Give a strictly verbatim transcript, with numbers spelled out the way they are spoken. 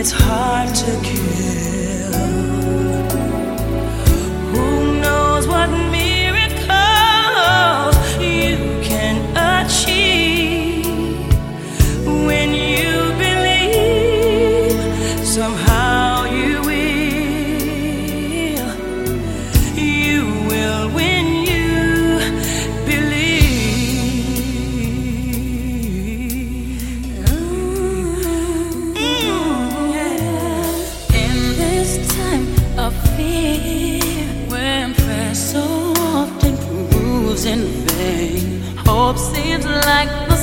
it's hard to kill. Who knows what miracles you can achieve when you believe. Somehow you will, you will when you believe. Mm-hmm. In this time of fear, when prayer so often proves in vain, hope seems like the